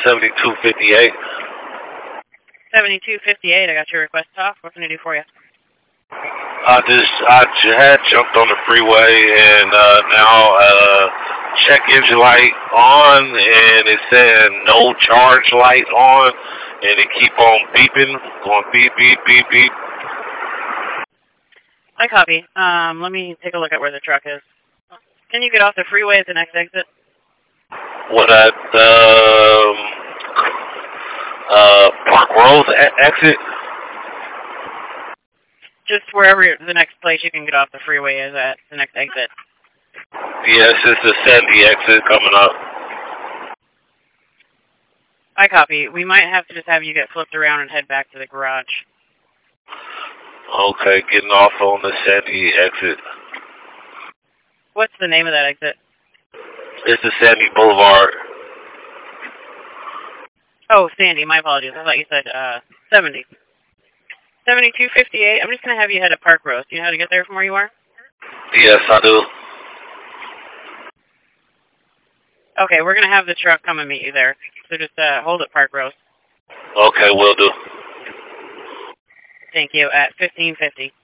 7258. 7258, I got your request off. What can I do for you? I had jumped on the freeway and now check engine light on and it's saying no charge light on and it keep on beeping, going beep, beep, beep, beep. I copy. Let me take a look at where the truck is. Can you get off the freeway at the next exit? What at Park Road exit? Just wherever the next place you can get off the freeway is at, the next exit. Yes, it's the Sandy exit coming up. I copy. We might have to just have you get flipped around and head back to the garage. Okay, getting off on the Sandy exit. What's the name of that exit? It's the Sandy Boulevard. Oh, Sandy, my apologies. I thought you said 70. 7258, I'm just going to have you head to Park Rose. Do you know how to get there from where you are? Yes, I do. Okay, we're going to have the truck come and meet you there. So just hold at Park Rose. Okay, will do. Thank you. At 1550.